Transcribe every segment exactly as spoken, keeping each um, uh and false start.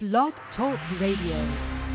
Blog Talk Radio.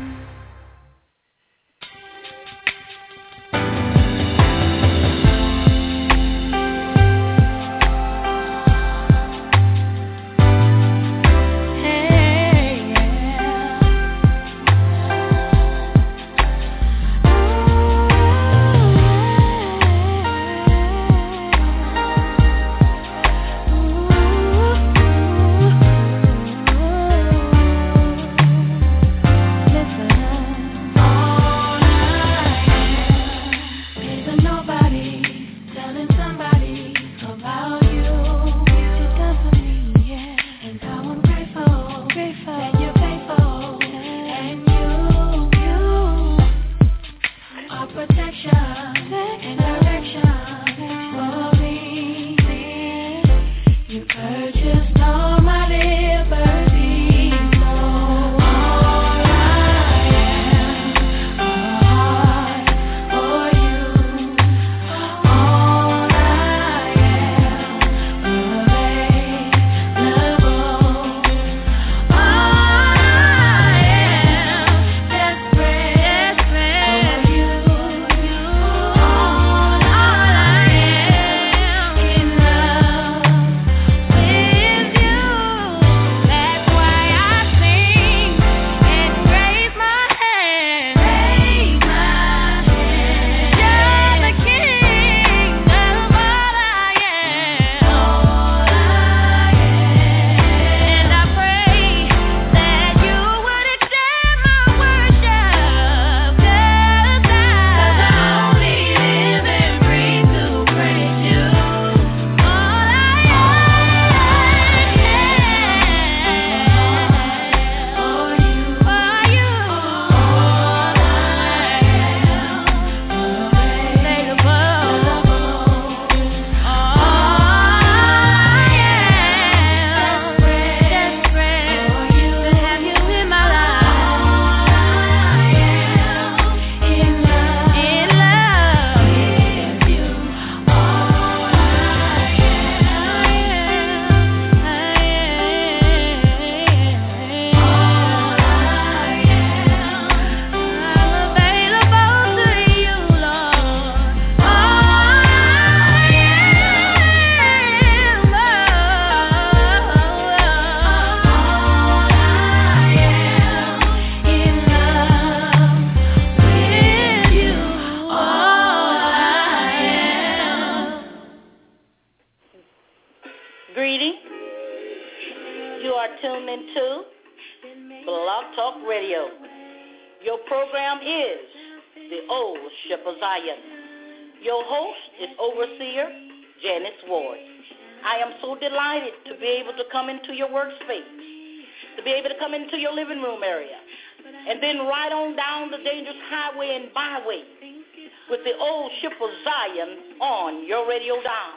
Into your workspace, to be able to come into your living room area, and then ride on down the dangerous highway and byway with the old ship of Zion on your radio dial.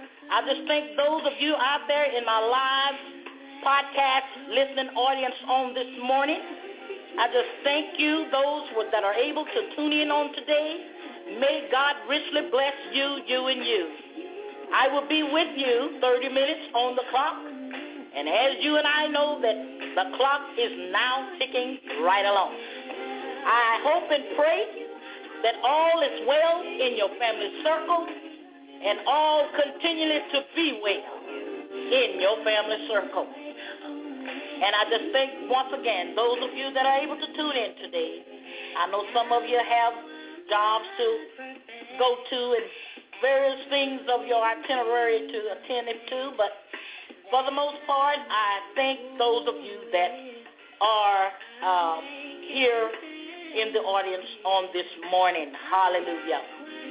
I just thank those of you out there in my live podcast listening audience on this morning. I just thank you, those that are able to tune in on today. May God richly bless you, you, and you. I will be with you thirty minutes on the clock. And as you and I know that the clock is now ticking right along. I hope and pray that all is well in your family circle and all continually to be well in your family circle. And I just thank once again those of you that are able to tune in today. I know some of you have jobs to go to and various things of your itinerary to attend to, but for the most part, I thank those of you that are uh, here in the audience on this morning. Hallelujah.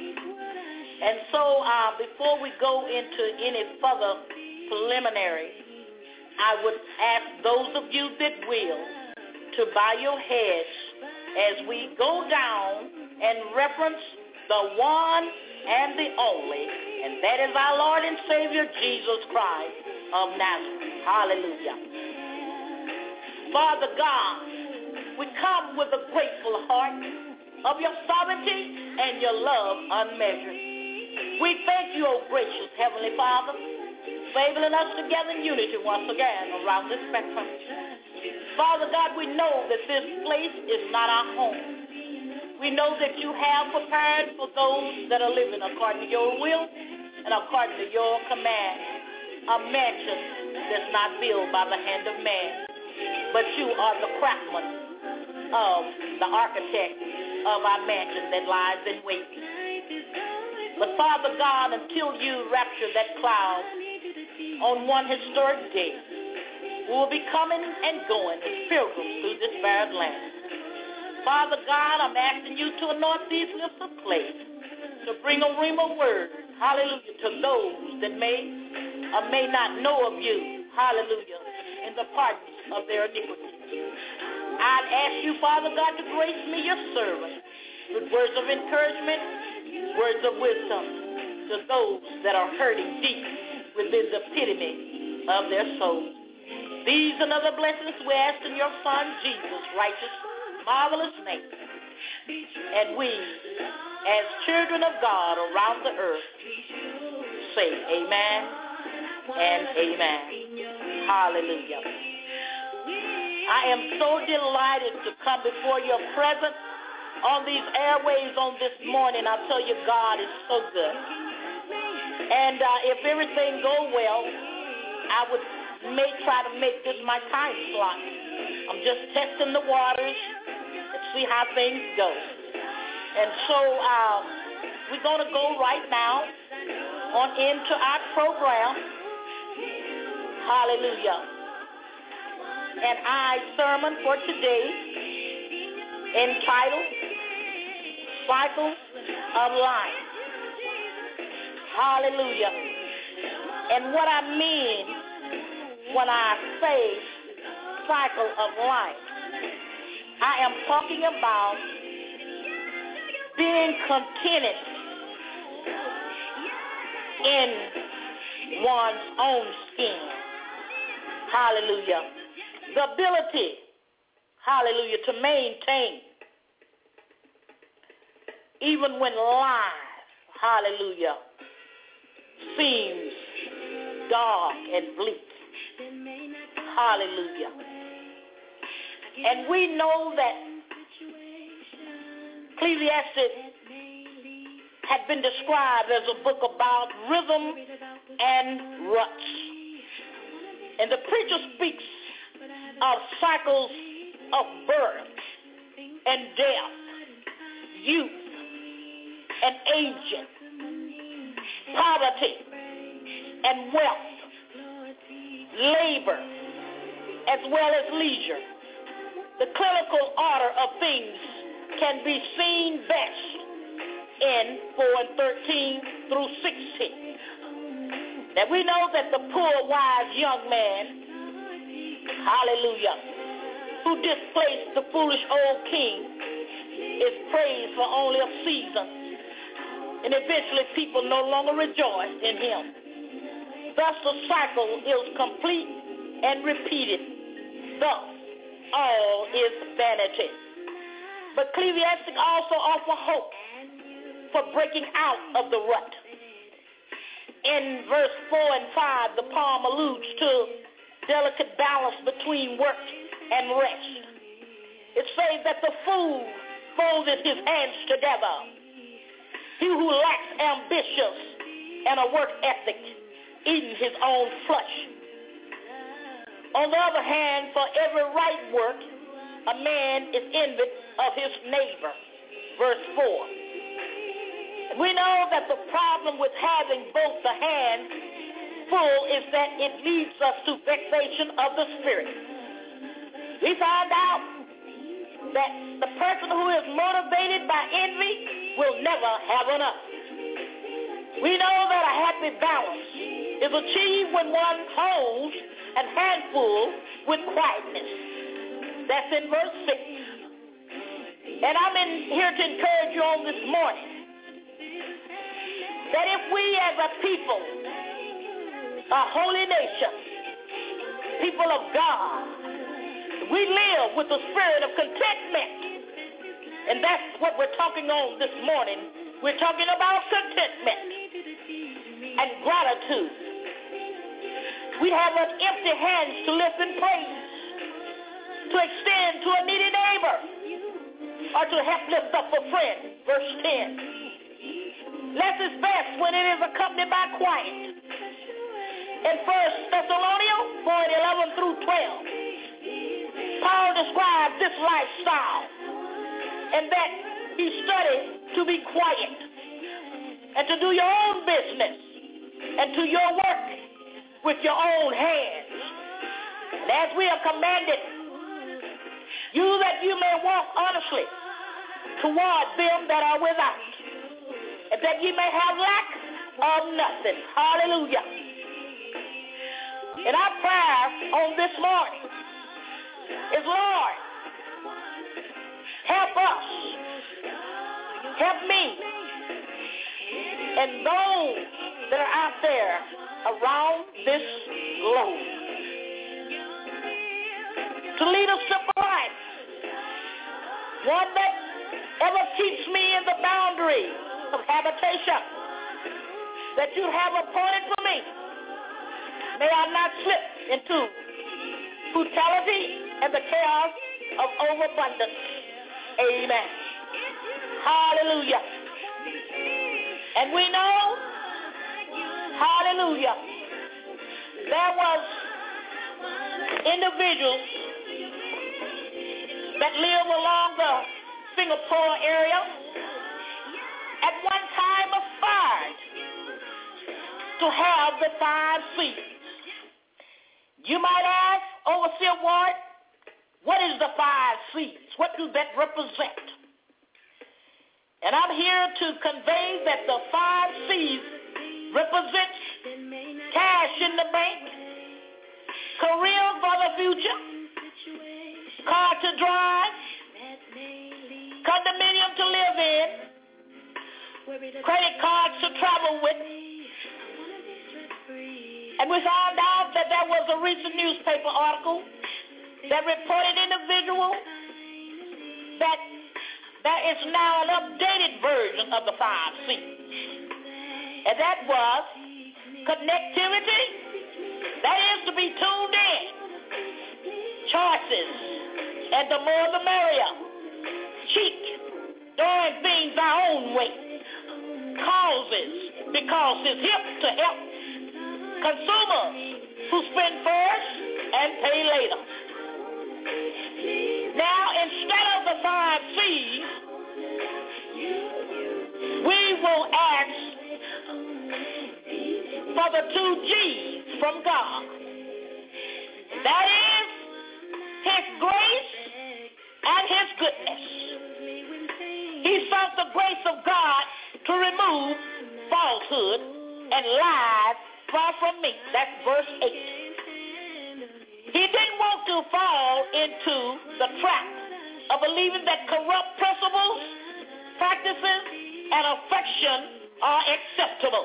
And so uh, before we go into any further preliminary, I would ask those of you that will to bow your heads as we go down and reference the one and the only, and that is our Lord and Savior, Jesus Christ of Nazareth. Hallelujah. Father God, we come with a grateful heart of your sovereignty and your love unmeasured. We thank you, O gracious Heavenly Father, for enabling us together in unity once again around this spectrum. Father God, we know that this place is not our home. We know that you have prepared for those that are living according to your will and according to your command a mansion that's not built by the hand of man, but you are the craftsman of the architect of our mansion that lies in wait. But Father God, until you rapture that cloud on one historic day, we will be coming and going as pilgrims through this barren land. Father God, I'm asking you to anoint these lips of clay to bring a rhema word, hallelujah, to those that may or may not know of you, hallelujah, in the pardon of their iniquities. I'd ask you, Father God, to grace me, your servant, with words of encouragement, words of wisdom to those that are hurting deep within the epitome of their souls. These and other blessings we ask in your Son, Jesus' righteous, marvelous name. And we, as children of God around the earth, say amen and amen. Hallelujah. I am so delighted to come before your presence on these airways on this morning. I tell you, God is so good. And uh, if everything go well, I would may try to make this my time slot. I'm just testing the waters and see how things go. And so uh, we're going to go right now on into our program. Hallelujah. And our sermon for today entitled Cycle of Life. Hallelujah. And what I mean when I say cycle of life, I am talking about being contented in one's own skin. Hallelujah. The ability, hallelujah, to maintain even when life, hallelujah, seems dark and bleak. Hallelujah. And we know that Ecclesiastes had been described as a book about rhythm and ruts. And the preacher speaks of cycles of birth and death, youth and aging, poverty and wealth, labor as well as leisure. The clinical order of things can be seen best in four and thirteen through sixteen. That we know that the poor, wise young man, hallelujah, who displaced the foolish old king is praised for only a season, and eventually people no longer rejoice in him. Thus the cycle is complete and repeated. Thus all is vanity. But Ecclesiastes also offers hope for breaking out of the rut. In verse four and five, the poem alludes to delicate balance between work and rest. It says that the fool folded his hands together. He who lacks ambitious and a work ethic, eating his own flesh. On the other hand, for every right work, a man is envied of his neighbor. Verse four. We know that the problem with having both the hands full is that it leads us to vexation of the spirit. We find out that the person who is motivated by envy will never have enough. We know that a happy balance is achieved when one holds a handful with quietness. That's in verse six. And I'm in here to encourage you on this morning that if we as a people, a holy nation, people of God, we live with the spirit of contentment. And that's what we're talking on this morning. We're talking about contentment and gratitude. We have an empty hands to lift and praise. to extend to a needy neighbor, or to help lift up a friend. Verse ten. Less is best when it is accompanied by quiet. In First Thessalonians four, eleven through twelve, Paul describes this lifestyle and that he studied to be quiet and to do your own business and to your work with your own hands. And as we are commanded, you that you may walk honestly toward them that are without, and that ye may have lack of nothing. Hallelujah. And our prayer on this morning is, Lord, help us, help me, and those that are out there around this globe to lead a simple life, one that ever keeps me in the boundary of habitation that you have appointed for me. May I not slip into brutality and the chaos of overabundance. Amen. Hallelujah. And we know, hallelujah, there was individuals that live along the Singapore area at one time aspired to have the five C's. You might ask, Overseer Ward, what is the five C's? What do that represent? And I'm here to convey that the five C's represents cash in the bank, career for the future, car to drive, condominium to live in, credit cards to travel with. And we found out that there was a recent newspaper article that reported individual that there is now an updated version of the five C's. And that was connectivity, that is to be tuned in, choices, and the more the merrier, cheek, doing things our own way, causes, because it's hip to help, consumers who spend first and pay later. Now, instead of the five C's, we will ask for the two G's from God. That is His grace and His goodness. He sought the grace of God to remove falsehood and lies far from me. That's verse eight. He didn't want to fall into the trap of believing that corrupt principles, practices, and affection are acceptable.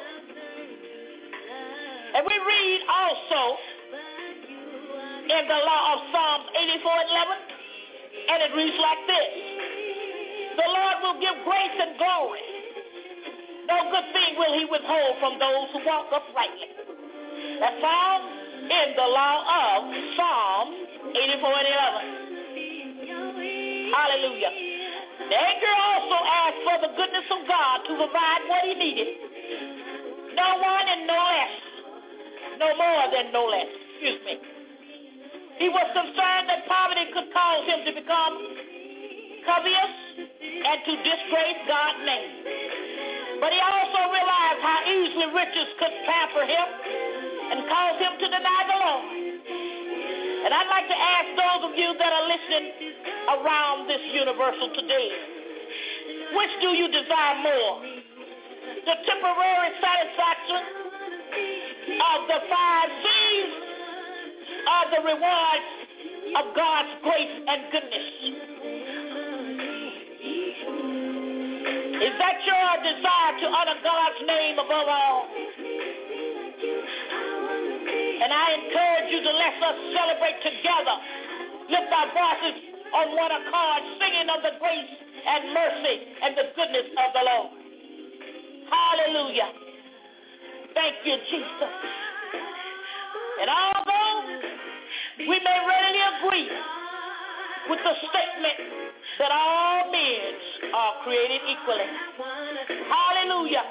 And we read also in the law of Psalms eighty-four eleven, and it reads like this: the Lord will give grace and glory. No good thing will He withhold from those who walk uprightly. That's found in the law of Psalms eighty-four and eleven. Hallelujah. The anchor also asked for the goodness of God to provide what he needed. No one and no less. No more than no less. Excuse me. He was concerned that poverty could cause him to become covetous and to disgrace God's name. But he also realized how easily riches could pamper him and cause him to deny the Lord. And I'd like to ask those of you that are listening around this universal today, which do you desire more? The temporary satisfaction of the five C's or the rewards of God's grace and goodness? Is that your desire to honor God's name above all? And I encourage you to let us celebrate together. Lift our voices on one accord, singing of the grace and mercy and the goodness of the Lord. Hallelujah. Thank you, Jesus. And although we may readily agree with the statement that all men are created equally. Hallelujah.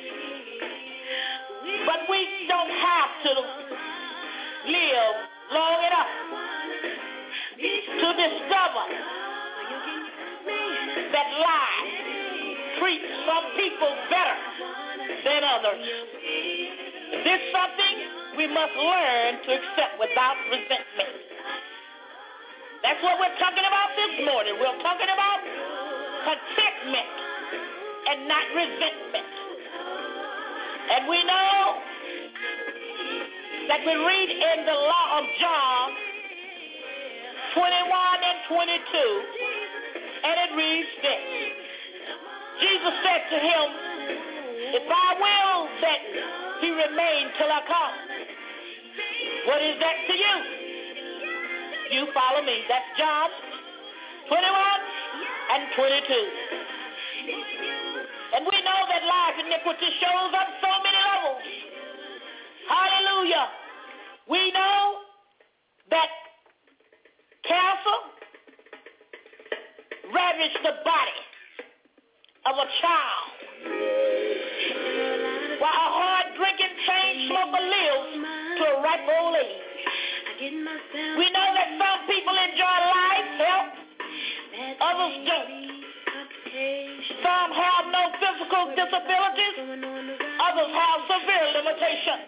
But we don't have to live long enough to discover that lies treat some people better than others. This is something we must learn to accept without resentment. That's what we're talking about this morning. We're talking about contentment and not resentment. And we know that we read in the law of John twenty-one and twenty-two, and it reads this. Jesus said to him, if I will that he remain till I come, what is that to you? You follow me. That's John twenty-one and twenty-two. And we know that life iniquity shows up so many levels. Hallelujah. We know that cancer ravaged the body of a child, while a hard-drinking chain smoker lives to a ripe old age. We know that some people enjoy life, health, others don't. Some have no physical disabilities, others have severe limitations.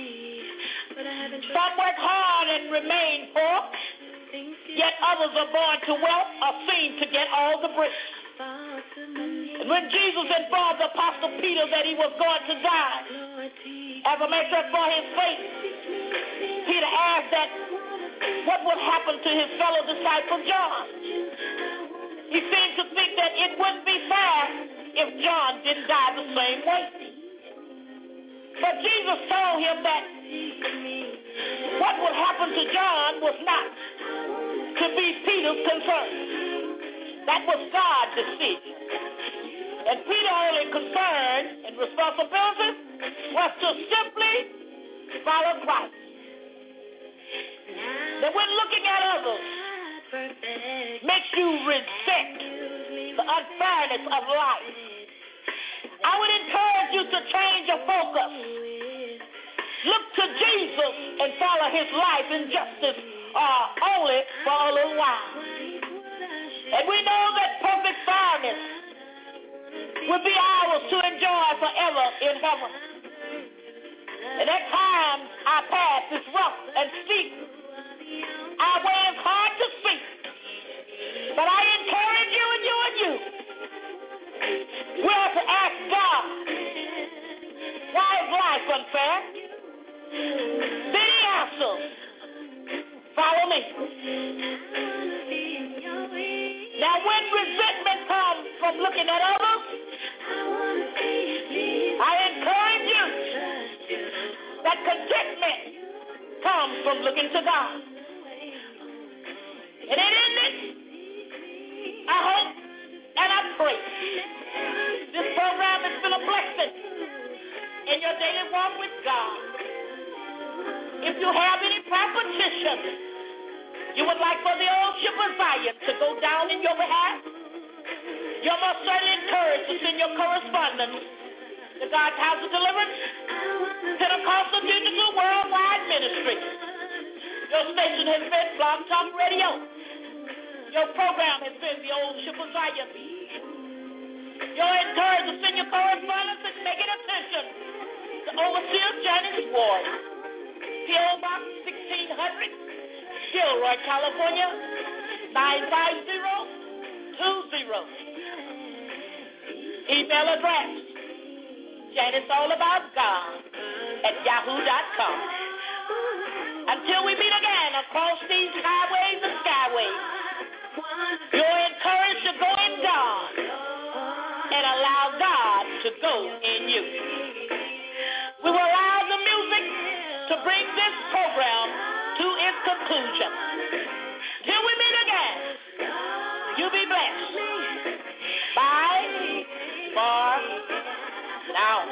Some work hard and remain poor, yet others are born to wealth or seem to get all the bricks. And when Jesus informed the Apostle Peter that he was going to die as a measure for his faith, Peter asked that what would happen to his fellow disciple John. He seemed to think that it wouldn't be fair if John didn't die the same way. But Jesus told him that what would happen to John was not to be Peter's concern. That was God's decision. And Peter's only concern and responsibility was to simply follow Christ. That when looking at others makes you resent the unfairness of life, I would encourage you to change your focus. Look to Jesus and follow his life in justice uh, only for a little while. And we know that perfect fairness will be ours to enjoy forever in heaven. And at times our path is rough and steep. Our way is hard to see. But I encourage you and you and you. We are to ask God, why is life unfair? Then he answers, follow me. Now when resentment comes from looking at others, I encourage you that contentment comes from looking to God. And it ended, I hope and I pray this program has been a blessing in your daily walk with God. If you have any prayer petitions you would like for the old ship of Zion to go down in your behalf, you're most certainly encouraged to send your correspondence to God's House of Deliverance, Pentecostal Digital Worldwide Ministry. Your station has been Blog Talk Radio. Your program has been the old ship of Zion. You're encouraged to send your correspondence and make it attention to Overseer Janice Ward, P O Box sixteen hundred, Gilroy, California, nine five zero two zero. Email address, Janice All About God at yahoo dot com. Until we meet again across these highways and skyways, you're encouraged to go in God and allow God to go in you. We will allow the music to bring this program to its conclusion. Till we meet again, you be blessed. Bye for now.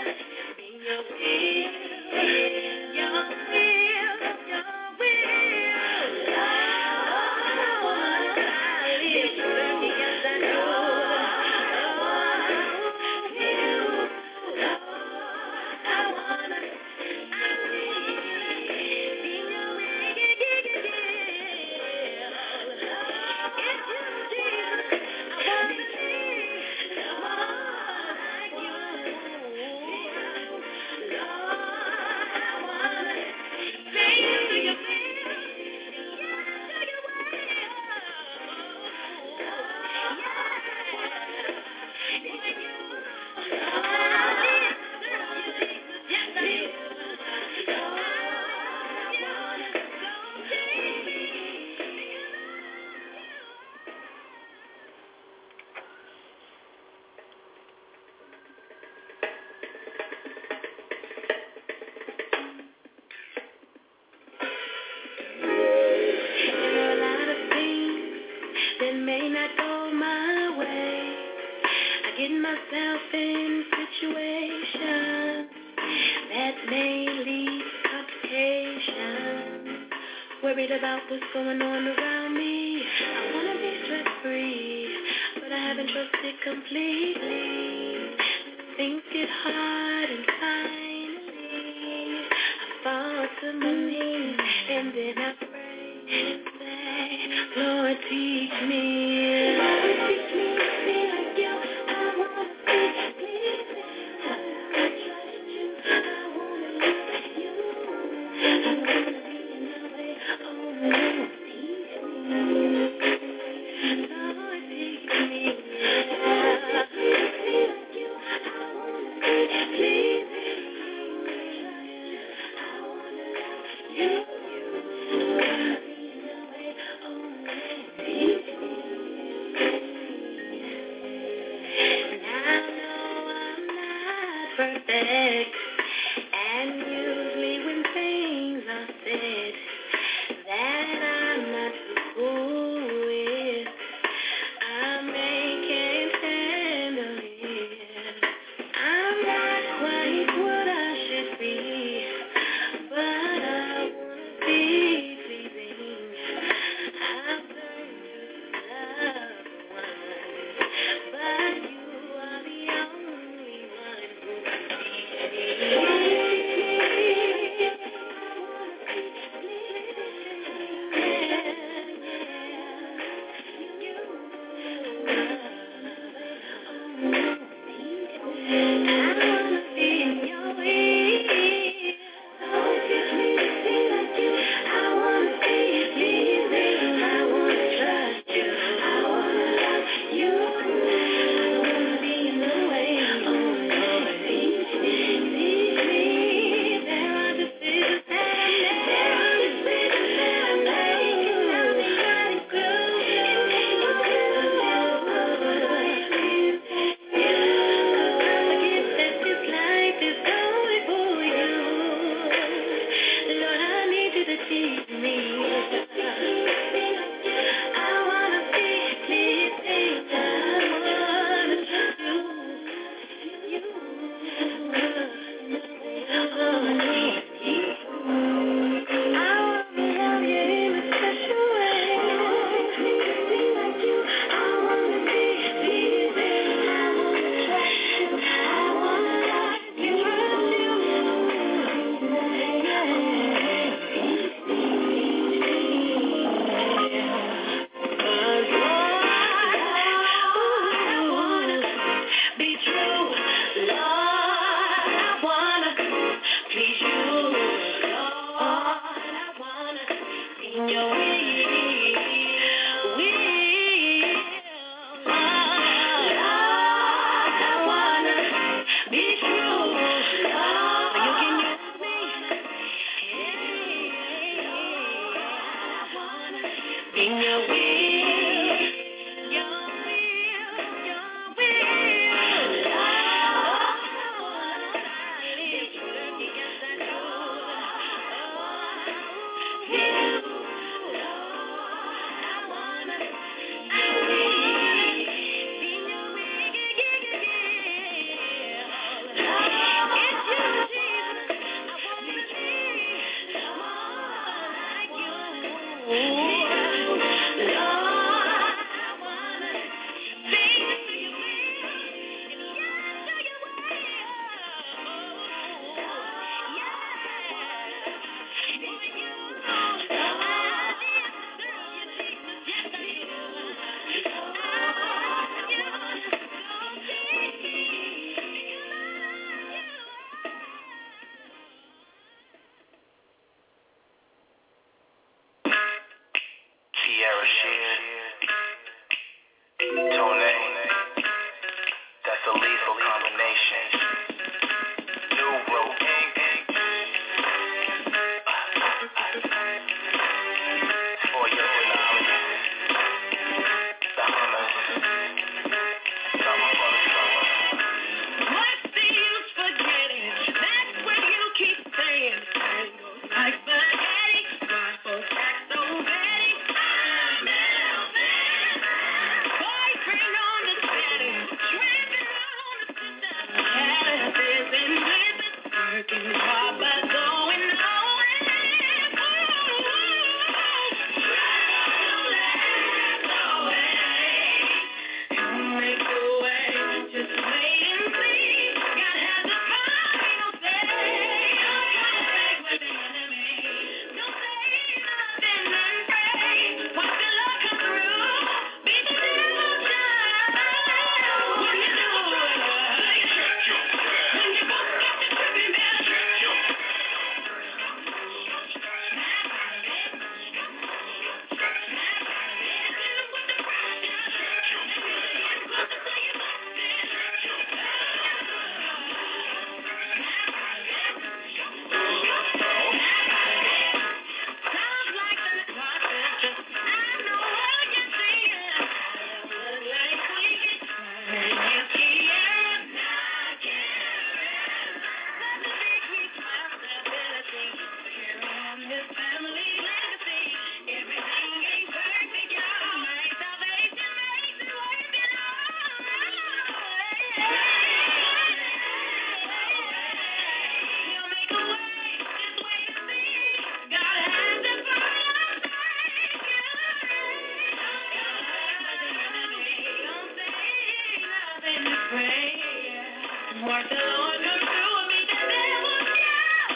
Watch the Lord come through and beat the devil down.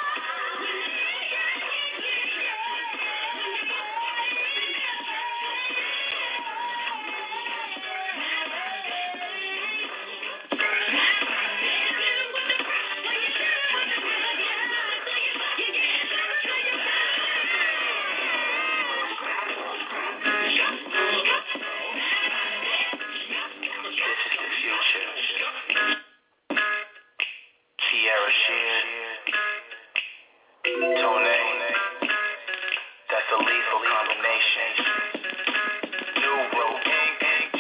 Tierra Shear, Tone, that's a lethal combination. New Road Gang Gang,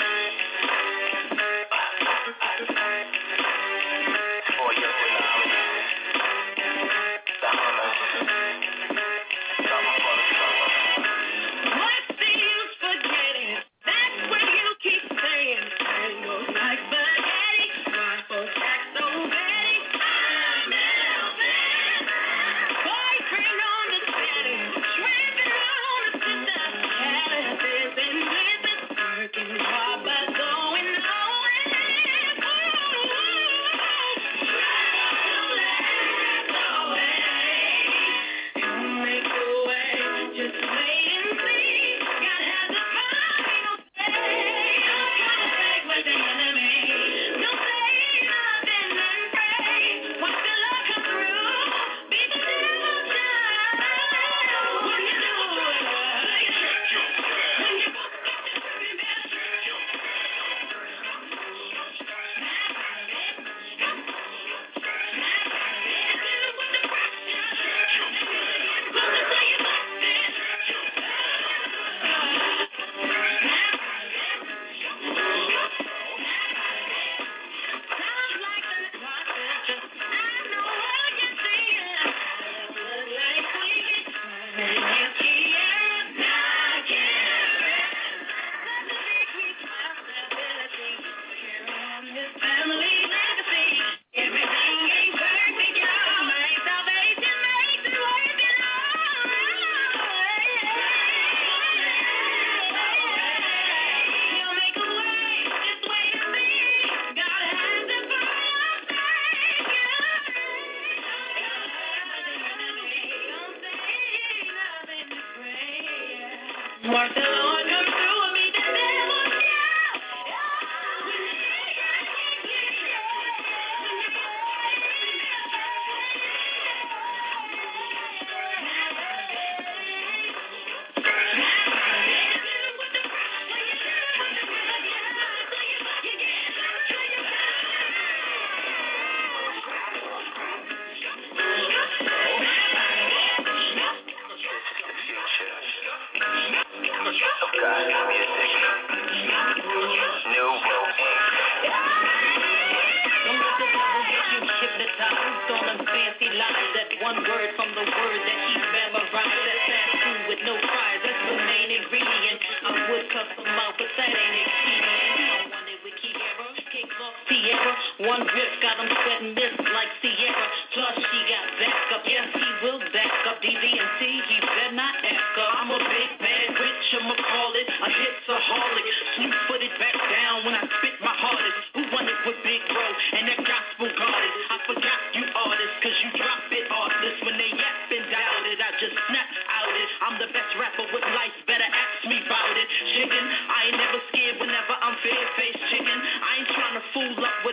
for your Denali, the Hummers, something for the summer. What's the use forgetting? That's what you keep saying. It goes like spaghetti. Why folks act so petty? I'm melting. Boyfriend understanding. Shrimping on the sister. Calluses and blizzards. Working hard but going nowhere. Don't make a way. Just wait and see. God has the final say. Don't conflict with the enemy. Don't say nothing and pray. Watch the Lord come through. Beat the devil down. When you do it, when you sounds like the process. I know what you're saying. Look like wicked. Yes, Tierra, not Tierra. Such a big responsibility. Carry on his family's legacy. Everything ain't perfect, y'all. My salvation makes it worth it all. He'll make a way. Just wait and see. God has the final say. Don't say nothing to pray. Watch the Lord come through and beat the devil down. Of God music, New Road Gang. Don't let the devil get you hypnotized on them fancy lies. That one word from the word that he memorized. That fast food with no fries, that's the main ingredient. I would cuss them out, but that ain't expedient. You don't want it with Kiera, kicks off Sierra. One rip got him sweating this like Sierra. Plus she got backup, yes he will back up. D V and T, he better not act up. I'm a big bad bitch, I'ma call it a hitsaholic. Sweet footed back down when I spit my hardest. Who won it with Big Bro and that gospel goddess? I forgot you artists, cause you drop it artless. When they yap and doubt it, I just snap out it. I'm the best rapper with life, better ask me about it. Chicken, I ain't never scared whenever I'm fair-faced chicken. I ain't trying to fool up with